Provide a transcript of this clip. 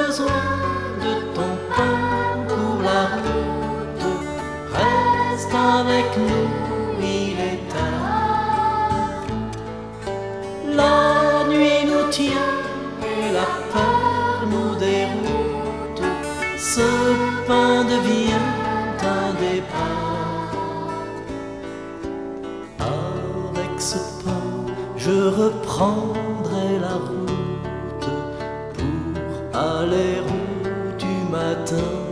besoin de ton pain pour la route. Reste avec nous, il est tard. La nuit nous tient et la peur nous déroute. Ce pain devient un départ. Avec ce pain, je reprendrai la route pour aller où du matin.